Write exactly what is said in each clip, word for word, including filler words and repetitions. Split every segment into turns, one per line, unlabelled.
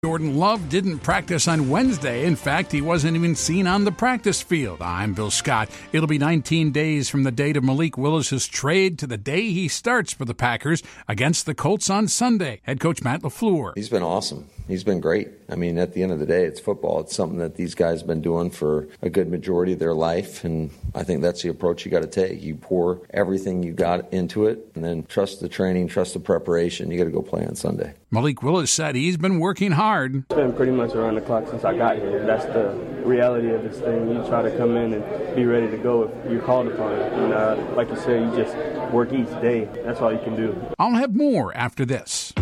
Jordan Love didn't practice on Wednesday. In fact, he wasn't even seen on the practice field. I'm Bill Scott. It'll be nineteen days from the date of Malik Willis's trade to the day he starts for the Packers against the Colts on Sunday. Head coach Matt LaFleur.
He's been awesome. He's been great. I mean, at the end of the day, it's football. It's something that these guys have been doing for a good majority of their life, and I think that's the approach you got to take. You pour everything you got into it, and then trust the training, trust the preparation. You got to go play on Sunday.
Malik Willis said he's been working hard.
It's been pretty much around the clock since I got here. That's the reality of this thing. You try to come in and be ready to go if you're called upon. And uh, like you said, you just work each day. That's all you can do.
I'll have more after this.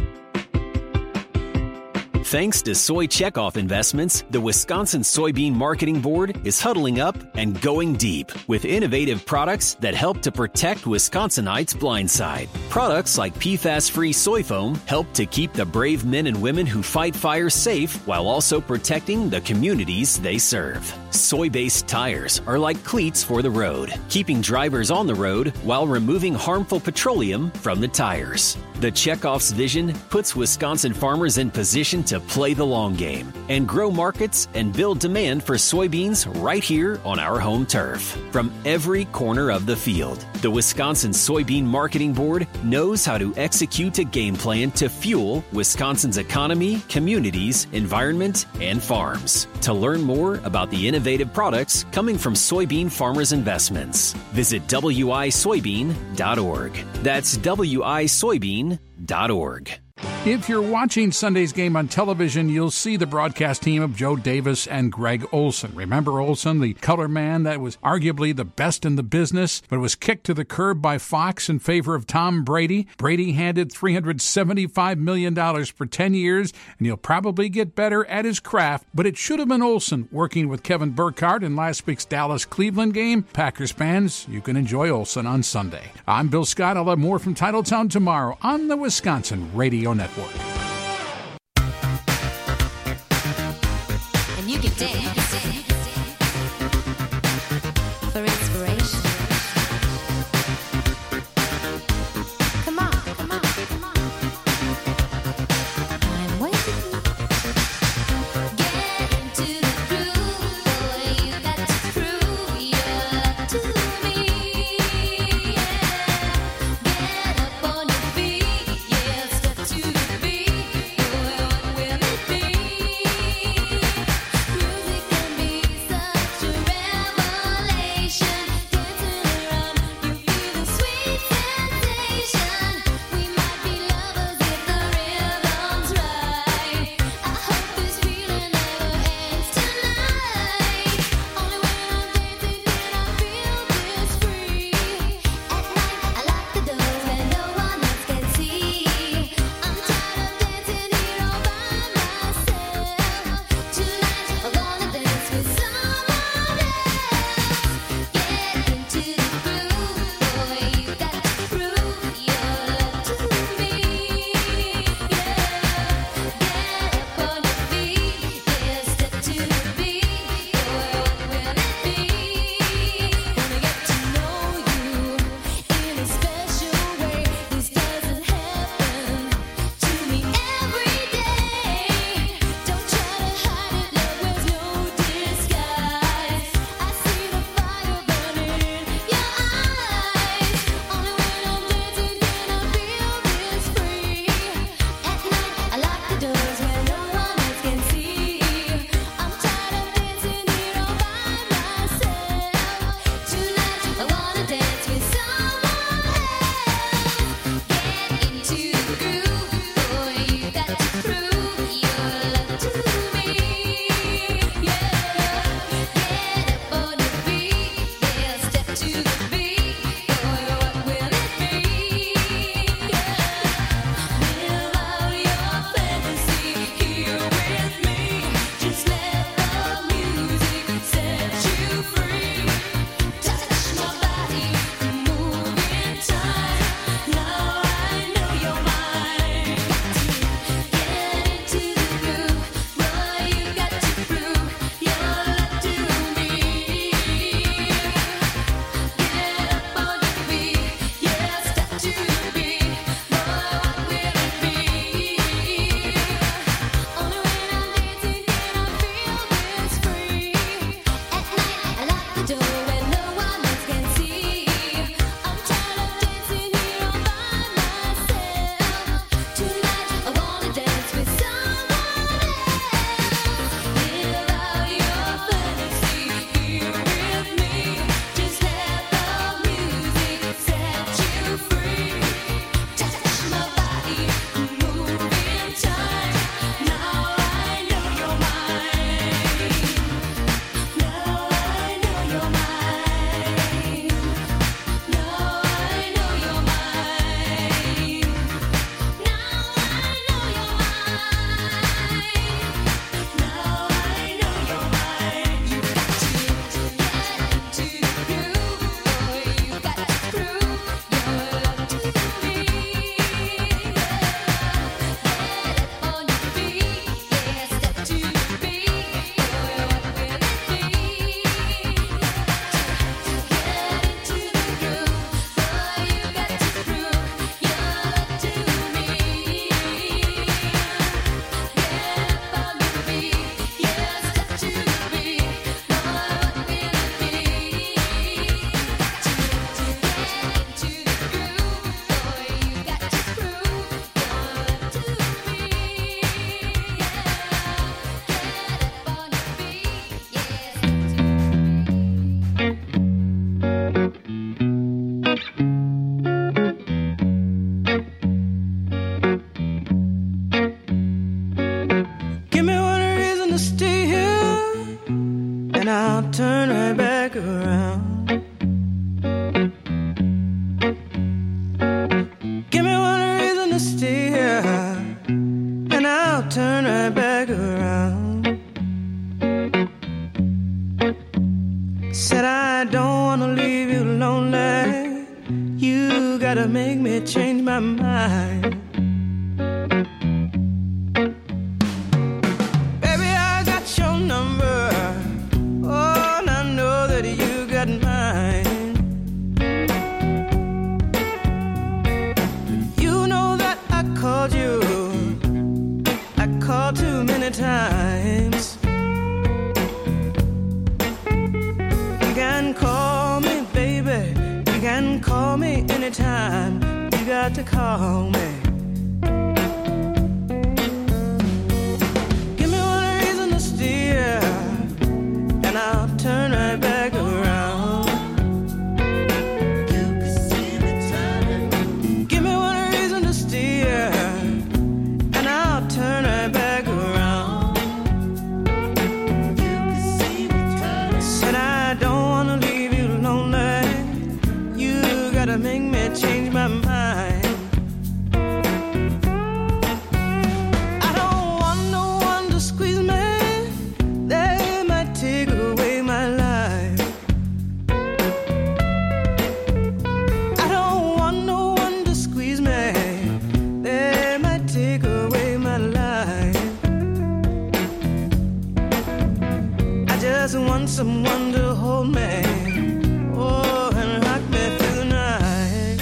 Thanks to Soy Checkoff Investments, the Wisconsin Soybean Marketing Board is huddling up and going deep with innovative products that help to protect Wisconsinites' blind side. Products like P FAS-free soy foam help to keep the brave men and women who fight fires safe while also protecting the communities they serve. Soy-based tires are like cleats for the road, keeping drivers on the road while removing harmful petroleum from the tires. The Checkoff's vision puts Wisconsin farmers in position to play the long game and grow markets and build demand for soybeans right here on our home turf. From every corner of the field, the Wisconsin Soybean Marketing Board knows how to execute a game plan to fuel Wisconsin's economy, communities, environment, and farms. To learn more about the innovative products coming from soybean farmers' investments, visit W I soybean dot org. That's W I soybean dot org.
If you're watching Sunday's game on television, you'll see the broadcast team of Joe Davis and Greg Olson. Remember Olson, the color man that was arguably the best in the business, but was kicked to the curb by Fox in favor of Tom Brady? Brady handed three hundred seventy-five million dollars for ten years, and he'll probably get better at his craft, but it should have been Olson working with Kevin Burkhardt in last week's Dallas-Cleveland game. Packers fans, you can enjoy Olson on Sunday. I'm Bill Scott. I'll have more from Titletown tomorrow on the Wisconsin Radio Network.
And you can dance for inspiration. Come on, come on, come on. I'm waiting. Get into the groove, boy. You got to prove your love to me. Yeah. Get up on your feet, yeah. Step to the beat, boy. What will it be? Music
I'll turn right back around. Give me one reason to stay here, and I'll turn right back around. Said I don't wanna leave you lonely. You gotta make me change my mind. Baby, I got your number. Oh, and I know that you got mine. You know that I called you. I called too many times. You can call me, baby. You can call me anytime. You got to call me. Give me one reason to steer, and I'll turn right back around. You can see me turning. Give me one reason to steer, and I'll turn right back around. You can see me turning. Said I don't wanna leave you lonely. You gotta make me change my mind. I don't want no one to squeeze me. They might take away my life. I don't want no one to squeeze me. They might take away my life. I just want someone to hold me. Oh, and rock me through the night.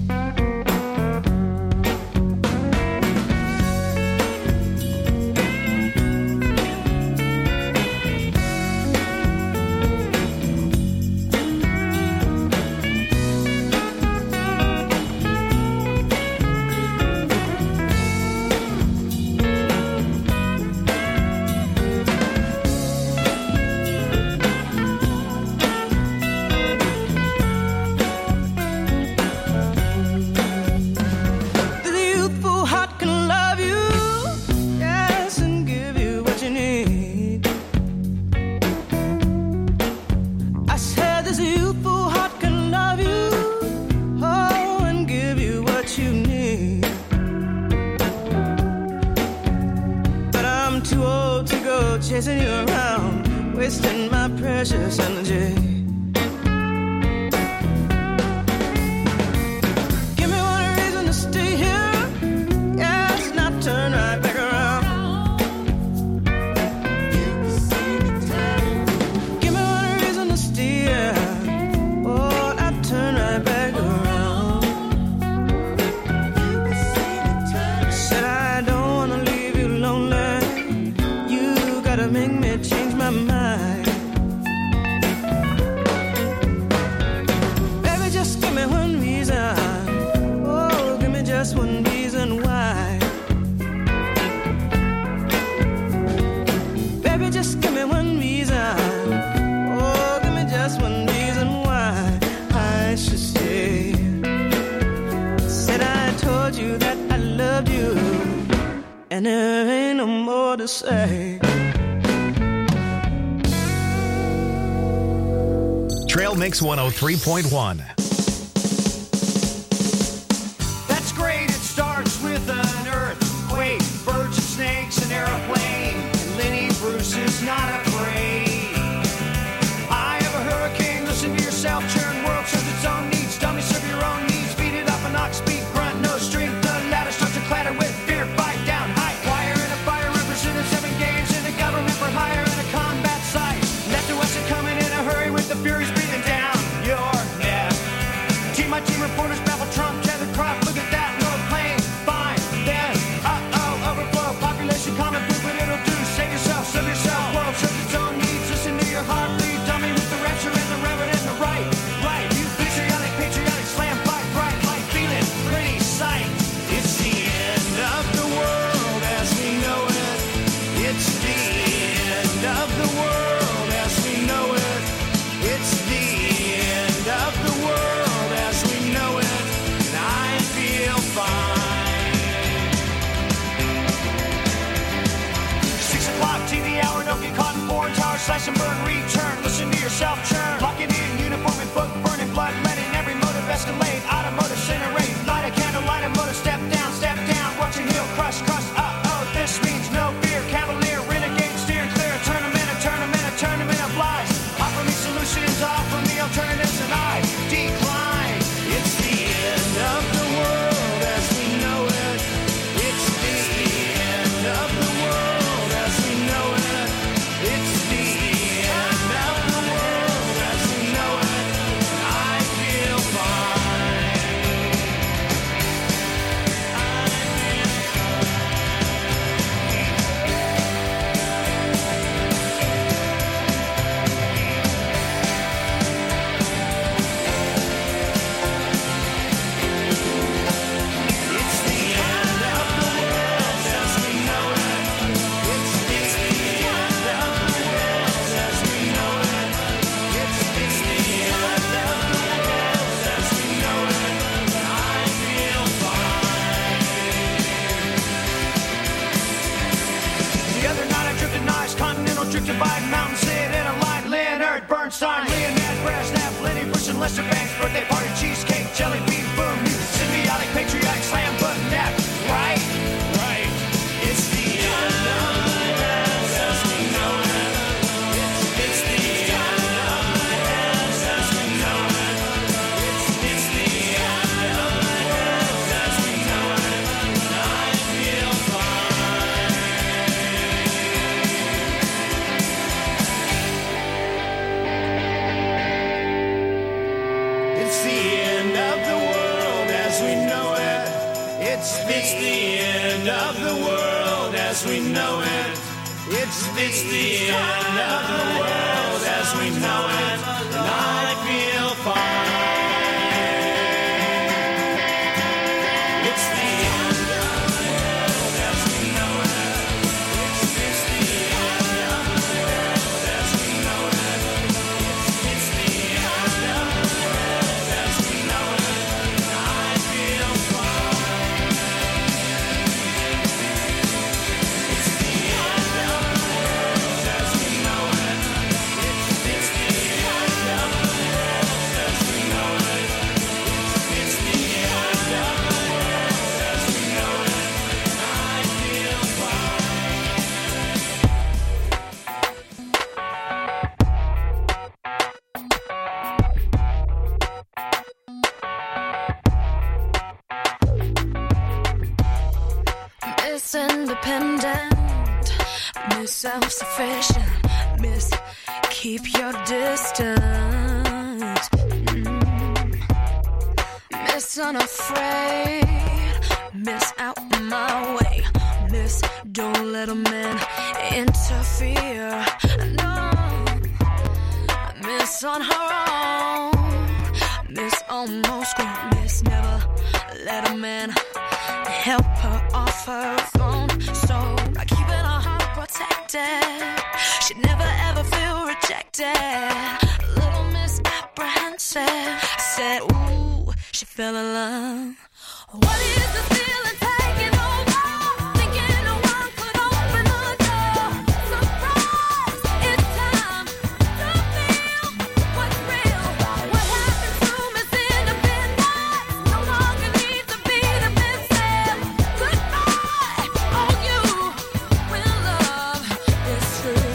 The youthful heart can love you, yes, and give you what you need. I said this youthful heart can love you, oh, and give you what you need. But I'm too old to go chasing you around, wasting my precious energy. Give me one reason to stay here, yes, and I'll turn right back around. Give me one reason to stay here, oh, and I'll turn right back around. Said I don't wanna leave you lonely. You gotta make me change my mind. Baby, just give me one reason. Oh, give me just one reason why. Baby, just give me one reason. Oh, give me just one reason why I should stay. Said I told you that I loved you, and there ain't no more to say.
Trail Mix one oh three point one.
That's great, it starts with an earthquake, birds and snakes, an airplane, and Lenny Bruce is not afraid. I have a hurricane, listen to yourself, churn, world serves its own needs, dummy serve your own needs, beat it up an ox, speak, grunt, no strength, the ladder starts to clatter with fear, fight down, high wire in a fire, represented seven games in a government for hire in a combat site, left to west and coming in a hurry with the furies breathing down your neck. Team my team reporters baffle Trump, tethered crop, look at that, no plane, fine, then, uh-oh, overflow, population common food, but it'll do, save yourself, serve yourself, world serves its own needs, listen to your heart bleed, dummy with the rapture and the reverend and the right, right, you patriotic, patriotic, slam, fight, bright, light, feeling, pretty sight, it's the end of the world as we know it, it's the end of the world as we know it, it's the end of the world as we know it, and I feel fine. Six o'clock, T V hour, don't get caught in foreign tower, slash and burn, return, listen listen to yourself churn. Locking in uniform and book burning, blood letting every motive escalate. Automotive incinerate, light a candle, light a motor, step down, step down. Watch your heel crush, crush. Uh oh, this means no fear. Cavalier, renegade, steering clear. A tournament, a tournament, a tournament of lies. Offer me solutions, offer me alternatives, and I decline. It's the end of the world as we know it. It's the end of the world as we know it. It's the end of the world as we know it. I feel fine. It's the end of the world as we know it. It's the end of the world as we know it. It's the end of the world as we know it. I feel fine. The other night I drifted nice, continental drifted by mountain, sit in a line. Leonard Bernstein, Leonard Brezhnev, Lenny Bruce and Lester Banks, birthday party, cheesecake, jelly bean, boom, you symbiotic, patriotic, slam, button, nap, right? Right. It's the end of the world as we know it. It's, it's the end of the world as we know it. It's, it's the end of the world as we know it. I feel fine. It's the end of the world as we know it. It's, it's the end of the world as we know it. It's, it's the end of the world as we know it. And I feel fine. It's the end of the world as we know it. It's, it's the end of the world as we know it. It's, it's the end of the world as we know it. And I feel fine. It's the end of the world as we know it. It's, it's the end of the world as we know it. It's, it's the end of the world as we know it. And I feel fine.
Miss Independent, Miss Self-Sufficient, Miss Keep Your Distance, Mm. Miss Unafraid, Miss Out My Way, Miss Don't Let a Man Interfere, no, Miss On Her Own, Miss Almost Grown, Miss Never Let a Man help her off her throne. So by keeping her heart protected, she'd never ever feel rejected. A little misapprehensive, I said, ooh, she fell in love. What is this feeling taking over? Thinking no one could open the door. Surprise, it's time to feel what's real. What happened to Miss Independence? No longer need to be defensive. Goodbye, all you when love is true.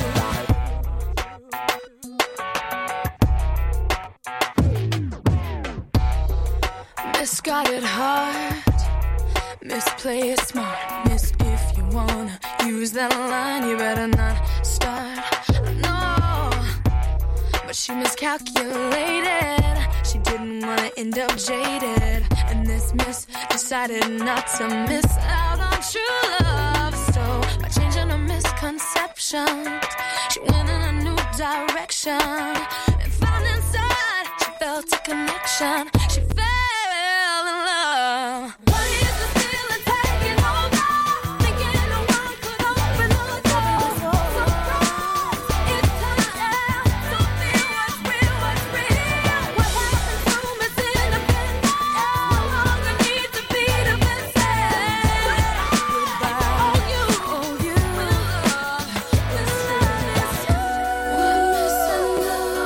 Misguided heart, misplay it smart. Miss, if you wanna use that line, you better not start. No, but she miscalculated. She didn't wanna end up jaded. And this miss decided not to miss out on true love. So by changing her misconceptions, she went in a new direction and found inside she felt a connection. She fell in love. What is this feeling taking over? Thinking no one could open the door. Surprise, it's time to feel what's real, what's real. What happened to Miss Independence? No longer need to be defensive. Goodbye, all you, all you. When love, when love is you. We're missing love.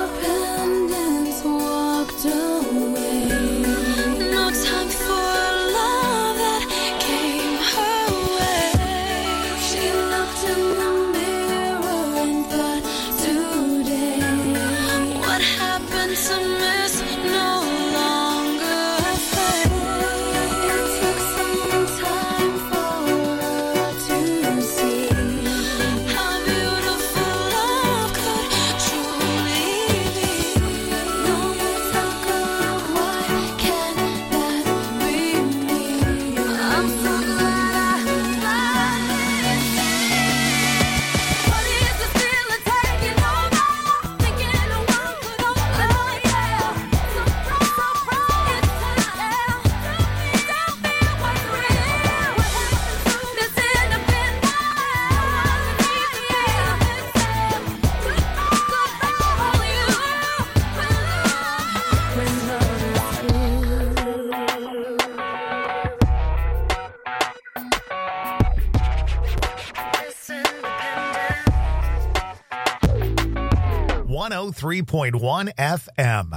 one oh three point one F M.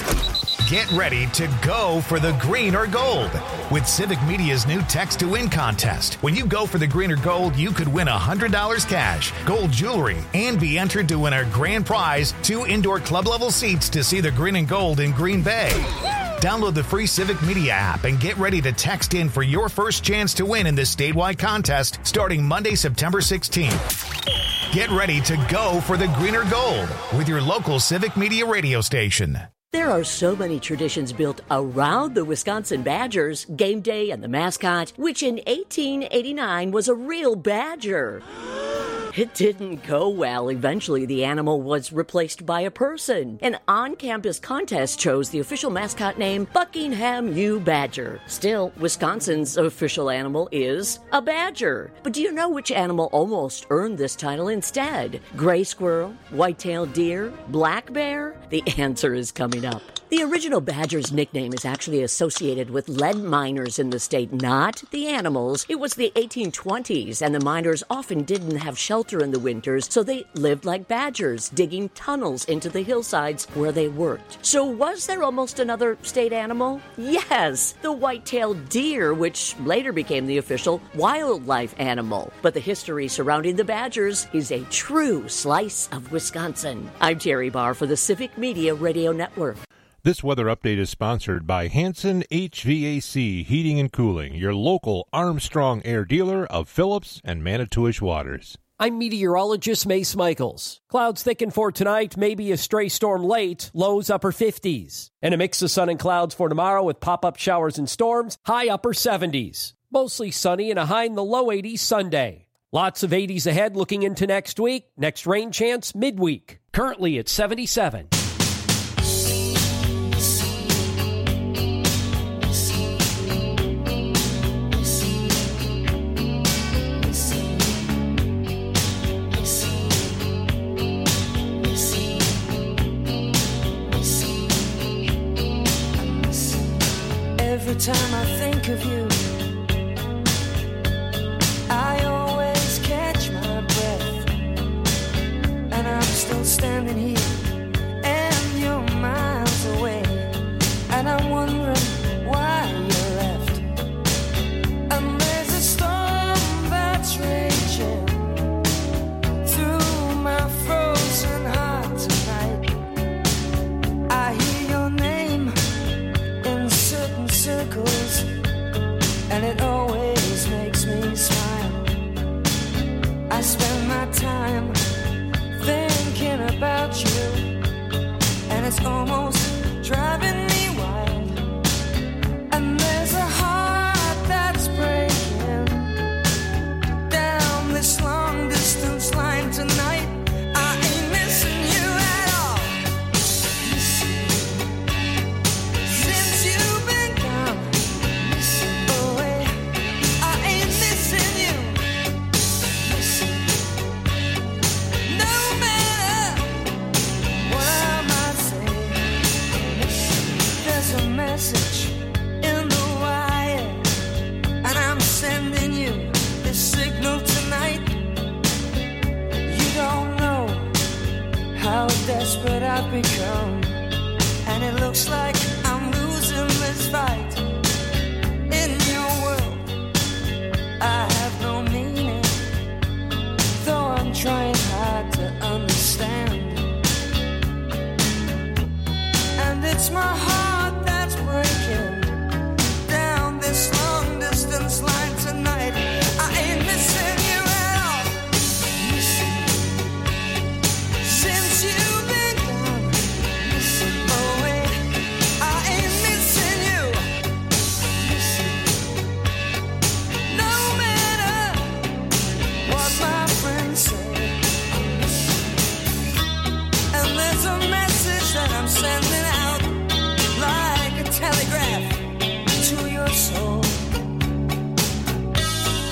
Get ready to go for the green or gold with Civic Media's new Text to Win contest. When you go for the green or gold, you could win one hundred dollars cash, gold jewelry, and be entered to win our grand prize, two indoor club-level seats to see the green and gold in Green Bay. Download the free Civic Media app and get ready to text in for your first chance to win in this statewide contest starting Monday, September sixteenth. Get ready to go for the green or gold with your local Civic Media radio station.
There are so many traditions built around the Wisconsin Badgers, game day and the mascot, which in eighteen eighty-nine was a real badger. It didn't go well. Eventually, the animal was replaced by a person. An on-campus contest chose the official mascot name Buckingham U. Badger. Still, Wisconsin's official animal is a badger. But do you know which animal almost earned this title instead? Gray squirrel, white-tailed deer, black bear? The answer is coming up. The original badger's nickname is actually associated with lead miners in the state, not the animals. It was the eighteen twenties, and the miners often didn't have shelter in the winters, so they lived like badgers, digging tunnels into the hillsides where they worked. So was there almost another state animal? Yes, the white-tailed deer, which later became the official wildlife animal. But the history surrounding the Badgers is a true slice of Wisconsin. I'm Terry Barr for the Civic Media Radio Network.
This weather update is sponsored by Hanson H V A C Heating and Cooling, your local Armstrong Air dealer of Phillips and Manitowish Waters.
I'm meteorologist Mace Michaels. Clouds thicken for tonight, maybe a stray storm late, lows upper fifties. And a mix of sun and clouds for tomorrow with pop-up showers and storms, high upper seventies. Mostly sunny and a high in the low eighties Sunday. Lots of eighties ahead looking into next week. Next rain chance midweek. Currently at seventy-seven.
Every time I think of you, I always catch my breath, and I'm still standing here, and you're miles away, and I'm wondering why you left. And there's a storm that's raging through my frozen heart tonight. I hear your name in certain circles, and it always makes me smile. I spend my time thinking about you, and it's almost driving me wild. And there's a heart that's breaking down this long distance line tonight. I ain't missing you at all. Since you've been gone away, I ain't missing you. No matter what I might say, there's a message in the wire, and I'm sending you this signal tonight. You don't know how desperate I've become, and it looks like I'm losing this fight. In your world, I have no meaning, though I'm trying hard to understand. And it's my heart that's breaking down this long distance line tonight. I ain't missing you at all. Since you've been gone away, I ain't missing you. No matter what my friends say. And there's a message that I'm sending out like a telegraph to your soul.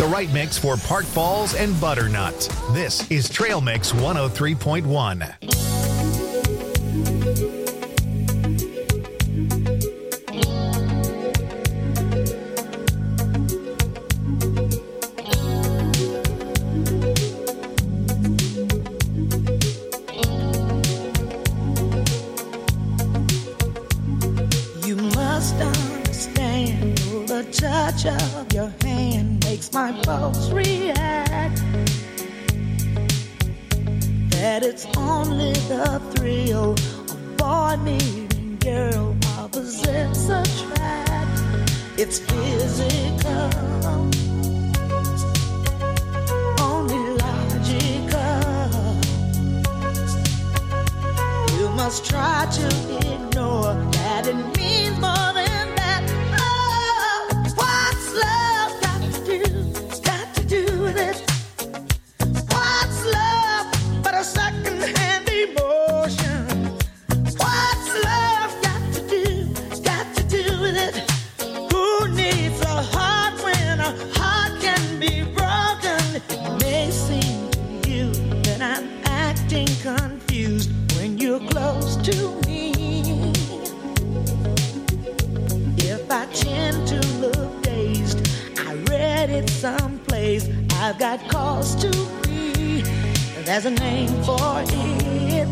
the right mix for Park Falls and Butternut. This is Trail Mix one oh three point one.
You must understand the touch of your hand makes my pulse react. That it's only the thrill of boy meeting girl opposites attract. It's physical, only logical. You must try to ignore that it means more than that. Oh, what's love got to do? Got to do with it. What's love but a second-hand emotion? What's love got to do? Got to do with it. Who needs a heart when a heart can be broken? It may seem to you that I'm acting confused when you're close to me. If I tend to look dazed, I read it someplace. I've got cause to be. There's a name for it.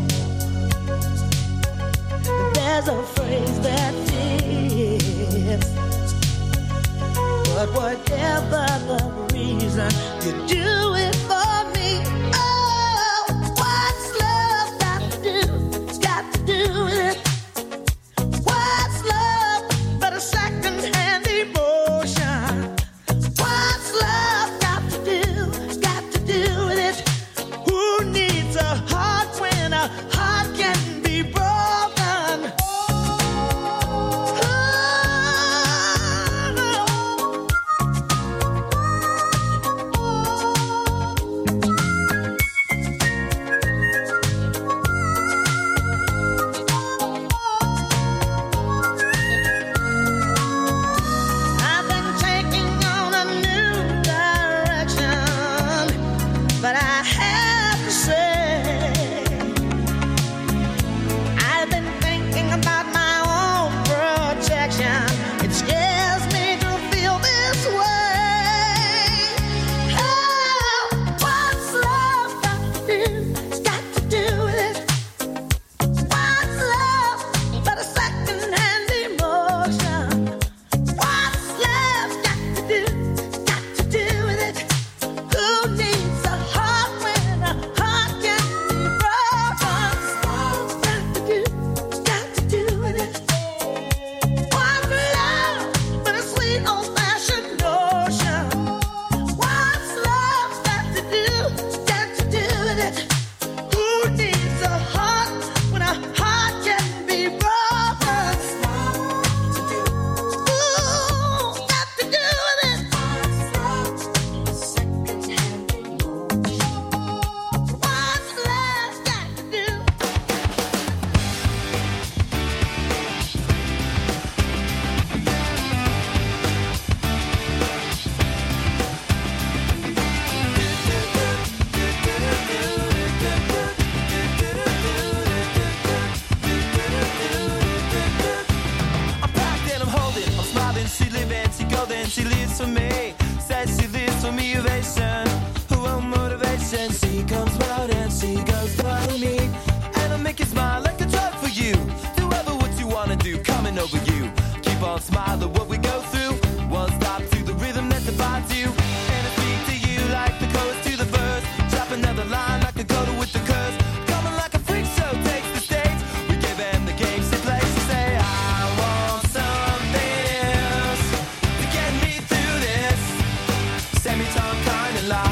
There's a phrase that fits. But whatever the reason, you do it for me. Oh, what's love got to do? Got to do with it. What's love but a second-hand emotion? What's love got to do? Got to do with it. Who needs a heart when a heart can be broken? I've been taking on a new direction, but I have to say, I've been thinking about my own protection. It scares me to feel this way. Oh, what's love got to do? Got to do with it. What's love but a second-hand emotion? What's love got to do? Got to do with it. Who needs a heart when a heart can be broken? Got to do, got to do with it. What's love but a sweet old-fashioned notion? What's love got to do? Got to do with it. Who needs a heart when a heart can be broken? Ooh, got to do with it. What's love got to do?
I'm packed and I'm holding, I'm smiling, she living, she golden, she lives for me. Says she lives for me, ovation, her own motivation. She comes round and she goes for me, and I make you smile like a drug for you. Do ever what you wanna do, coming over you. Keep on smiling what we go through. One stop to the rhythm that defines you, and I speak to you like the chorus to the verse. Drop another line like a coda with the curse. Coming like a freak show takes the stage. We give them the game she plays. She say I want something else to get me through this. Semi-tongue kind of lie.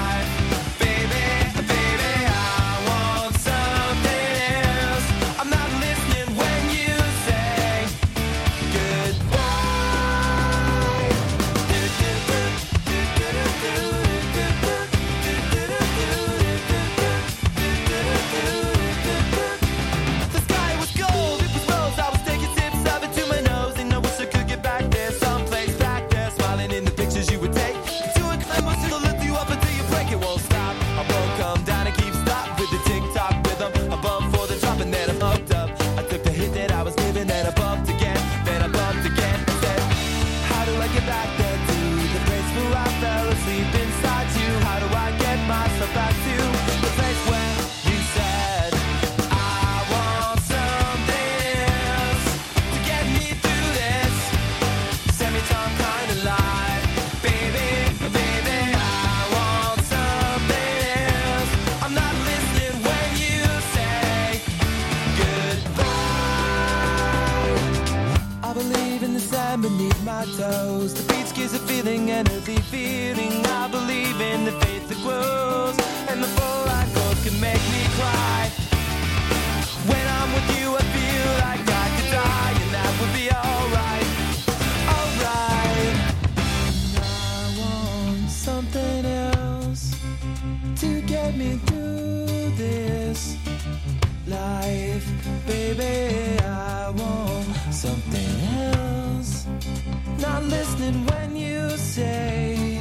with my toes. The beach gives a feeling, and a deep feeling. I believe in the faith that grows, and the full life goals can make me cry. When I'm with you, I feel like I could die, and that would be alright, alright. I want something else to get me through this life, baby. I want something else. Not listening when you say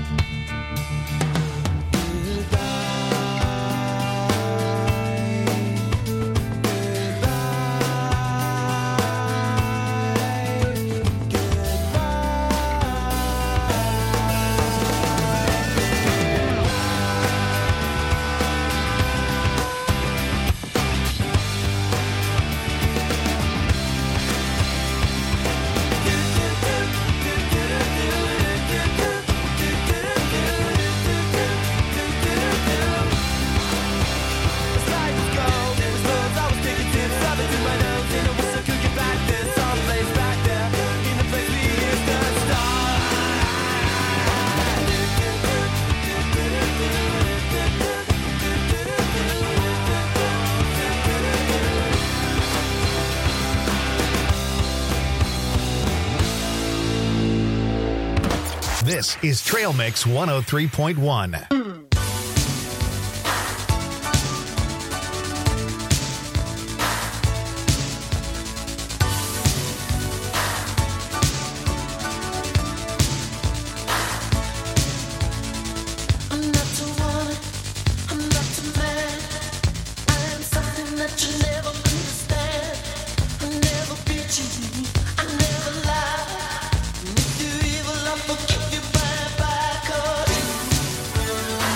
This is Trail Mix one oh three point one.
I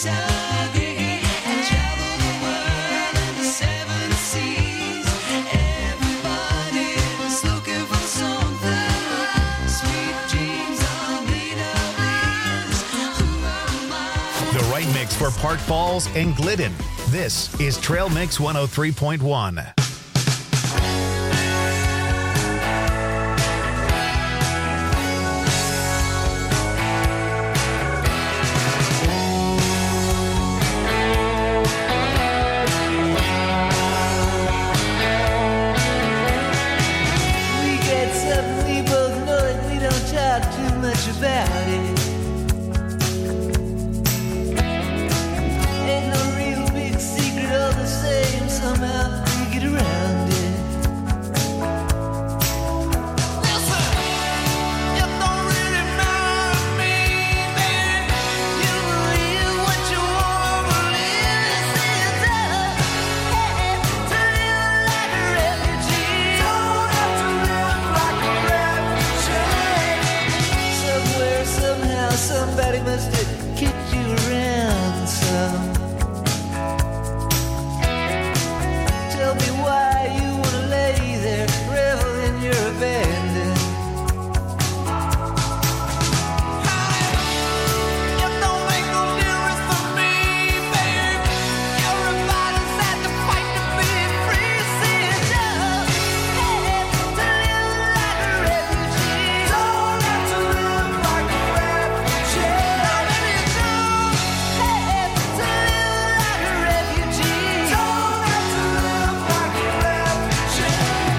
For Park Falls and Glidden, this is Trail Mix one oh three point one.
We get something we both know and we don't talk too much about it. Somehow we get around it. Listen, you don't really matter to me, baby. You believe what you want to believe. This is a hey, to live like a refugee. Don't have to live like a refugee. Somewhere, somehow, somebody must have kicked you around some. Tell me why you wanna lay there, revel in your abandon. It don't make no difference for me, babe. Everybody's had to fight to be free. See it does. Hey, to live like a refugee. Don't have to live like a refugee. Now maybe you do. Hey, to live like a refugee. Don't have to live like a refugee.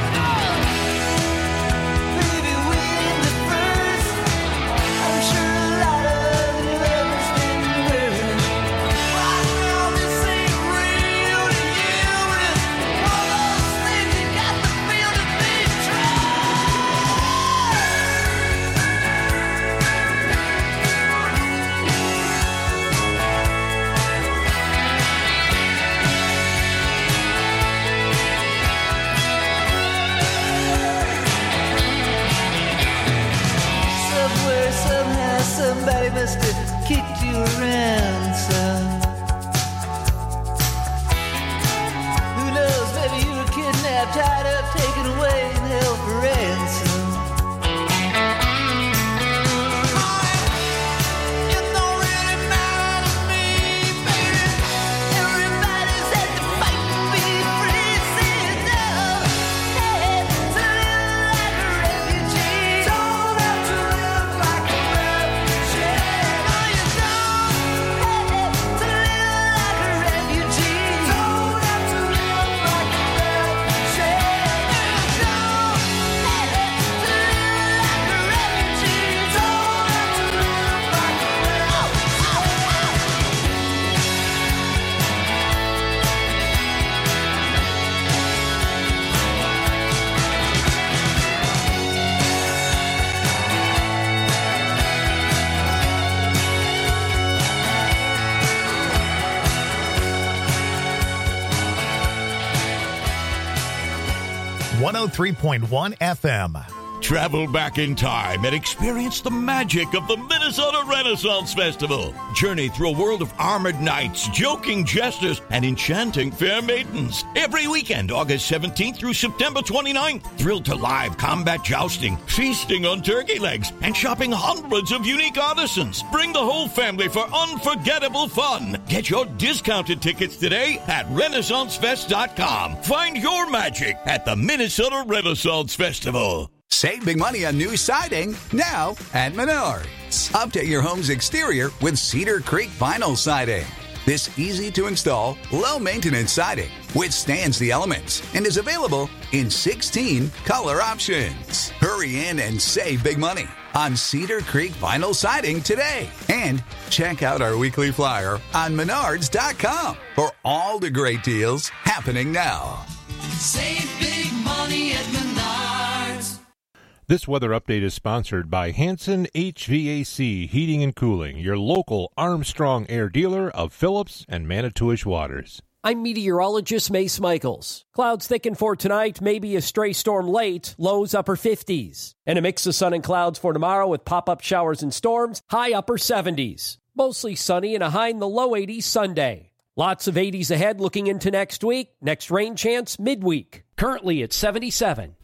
Maybe we're the first. I'm sure a lot of you have been burned. Right now this ain't real to you. It's one of those things you got to feel to be true. Somewhere, somehow, somebody must have kicked you around some. Who knows, maybe you were kidnapped, tied up, taken away, and held for ransom. It don't really matter to me, baby. Everybody's had to fight to be free. See it now. Hey, to live like a refugee. Don't have to live like a refugee. No, you don't. Hey, to live like a refugee. Don't have to live like a refugee. No, you don't. Hey, to live like a refugee. Don't have to live like a
one oh three point one F M.
Travel back in time and experience the magic of the Minnesota Renaissance Festival. Journey through a world of armored knights, joking jesters, and enchanting fair maidens. Every weekend, August seventeenth through September twenty-ninth. Thrilled to live combat jousting, feasting on turkey legs, and shopping hundreds of unique artisans. Bring the whole family for unforgettable fun. Get your discounted tickets today at Renaissance Fest dot com. Find your magic at the Minnesota Renaissance Festival.
Save big money on new siding now at Menards. Update your home's exterior with Cedar Creek vinyl siding. This easy-to-install, low-maintenance siding withstands the elements and is available in sixteen color options. Hurry in and save big money on Cedar Creek vinyl siding today. And check out our weekly flyer on Menards dot com for all the great deals happening now.
Save big money at Menards.
This weather update is sponsored by Hanson H V A C Heating and Cooling, your local Armstrong Air dealer of Phillips and Manitowish Waters.
I'm meteorologist Mace Michaels. Clouds thicken for tonight, maybe a stray storm late, lows upper fifties. And a mix of sun and clouds for tomorrow with pop-up showers and storms, high upper seventies. Mostly sunny and a high in the low eighties Sunday. Lots of eighties ahead looking into next week. Next rain chance midweek. Currently at seventy-seven.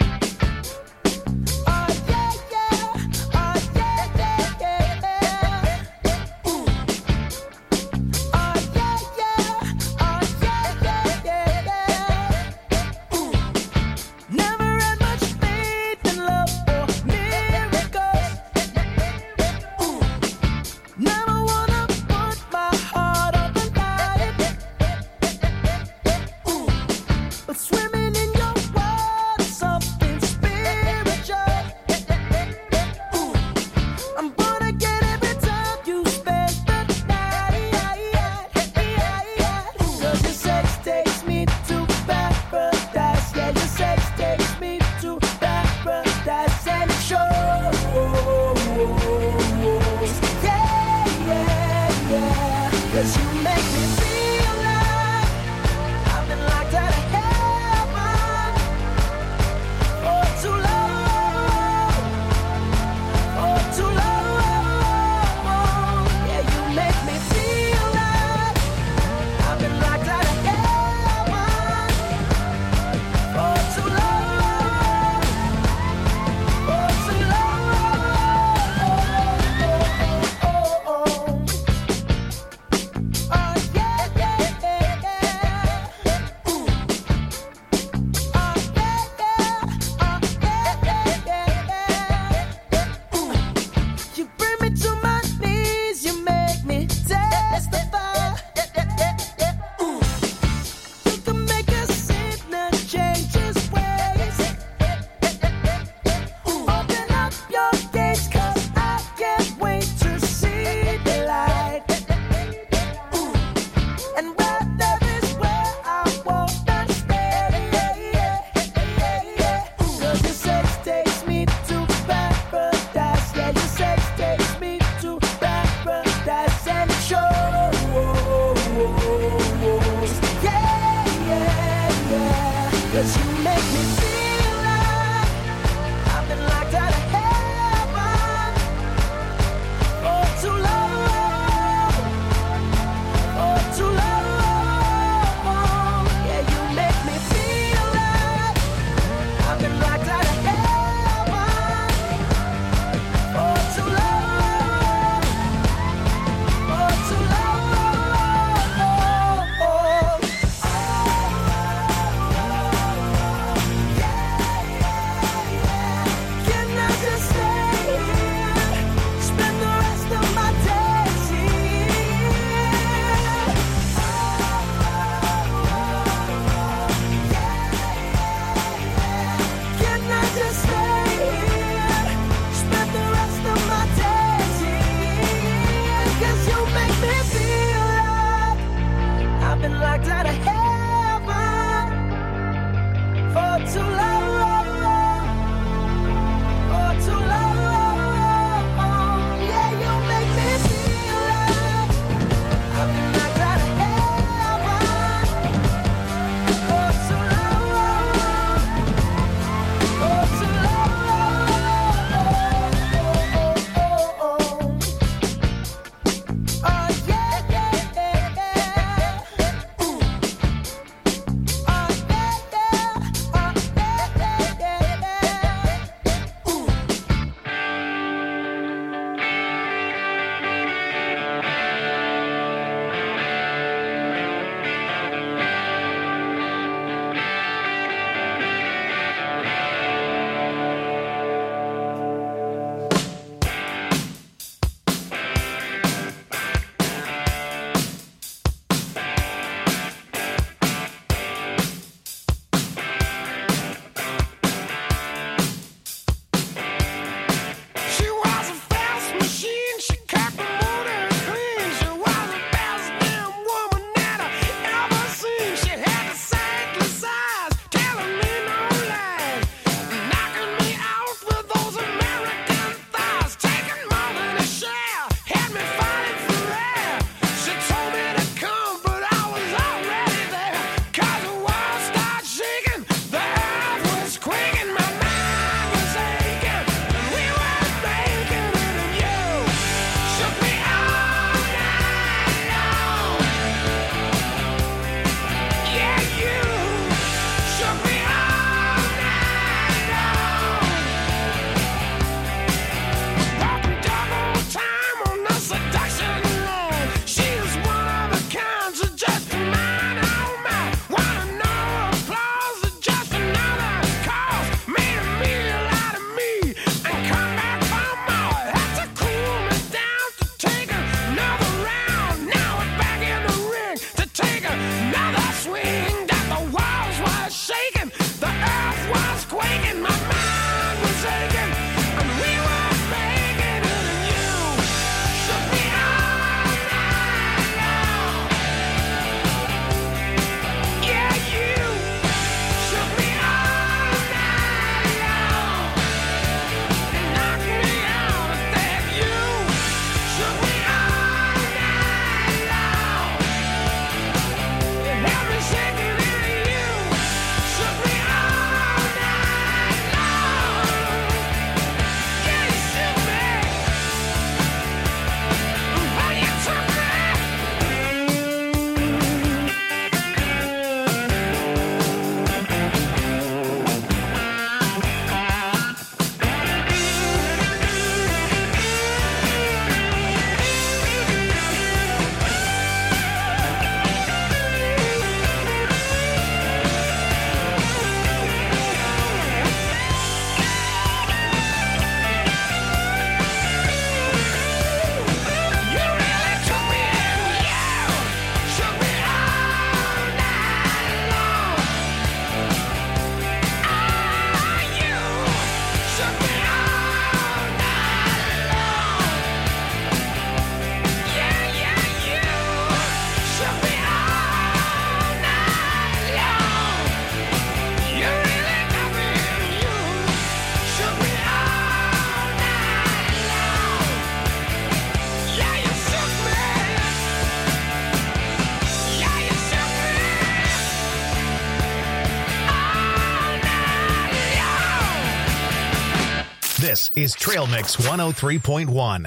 This is Trail Mix one oh three point one.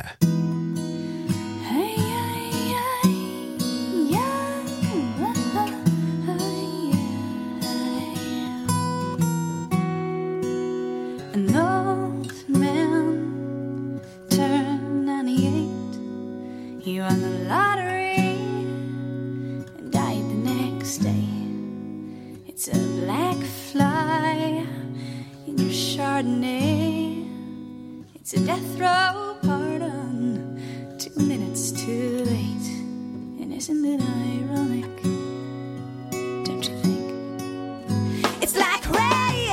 An old man turned ninety-eight. He won the lottery and died the next day. It's a black fly in your Chardonnay. It's a death row pardon, two minutes too late. And isn't it ironic? Don't you think? It's like rain.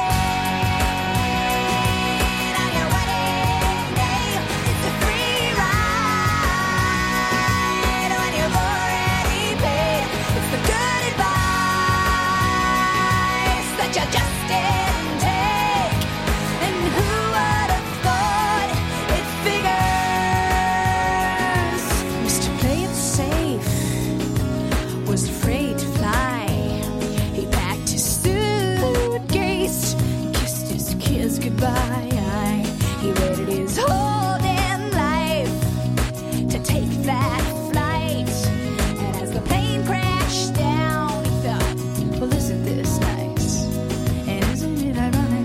Goodbye. He waited his whole damn life to take that flight. And as the plane crashed down, he thought, well, isn't this nice? And isn't it ironic?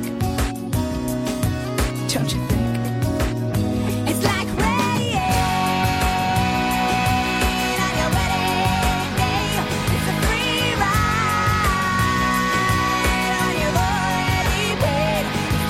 Don't you think? It's like rain on your wedding day. It's a free ride on your already paid.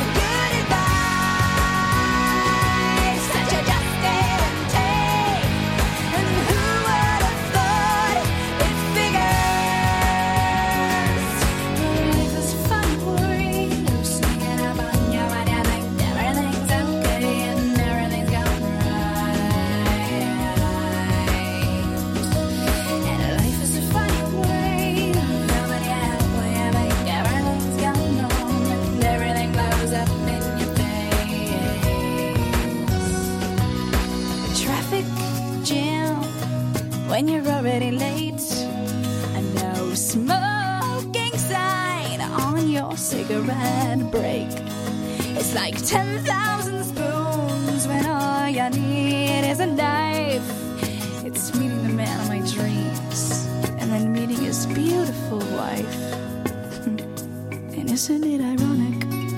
When you're already late, a no smoking sign on your cigarette break. It's like ten thousand spoons when all you need is a knife. It's meeting the man of my dreams and then meeting his beautiful wife. And isn't it ironic?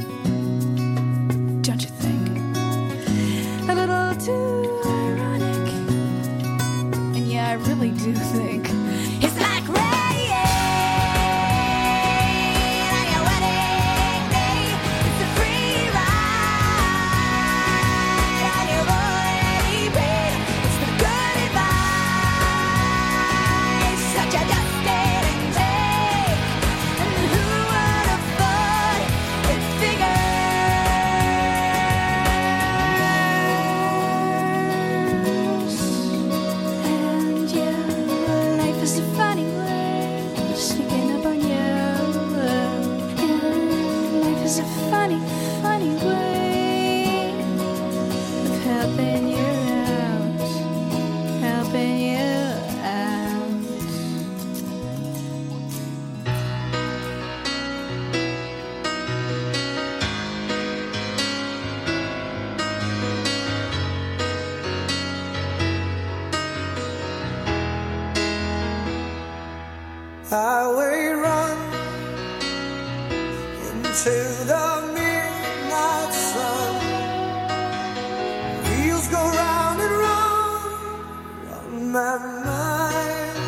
Don't you think? A little too I really do think it's like rain on your wedding day. It's a free ride on your already paid. It's the good advice that you just didn't take. And who would have thought it figured? It's a funny way of sneaking up on you. And life is a funny, funny way of helping you out, helping you out.
Highway run into the midnight sun. Wheels go round and round on my mind.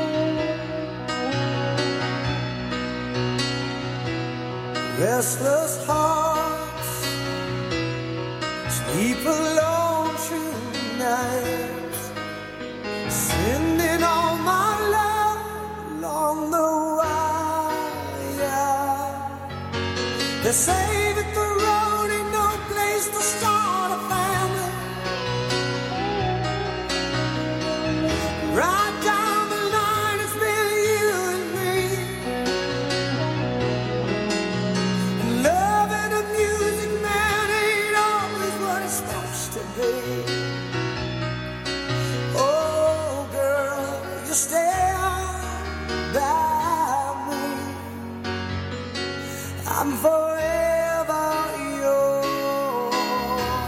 Restless hearts sleep alone tonight, sending all my love along the wire. They say that the road ain't no place to start a family. Right down the line, it's been you and me. And loving a music man ain't always what it's supposed to be. Oh, girl, you stand by me. I'm forever yours.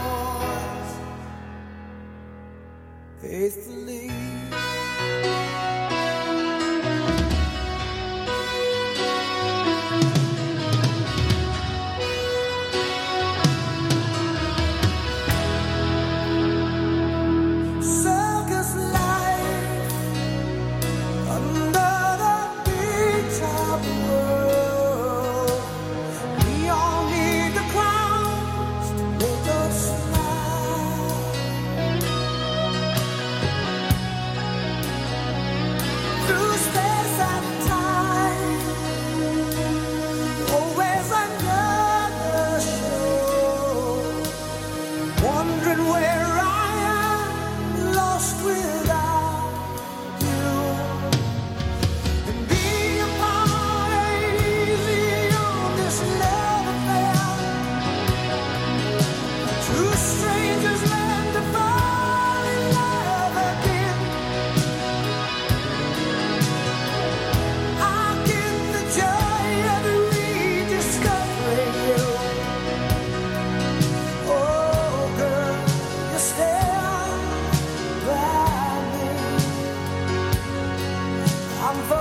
I'm for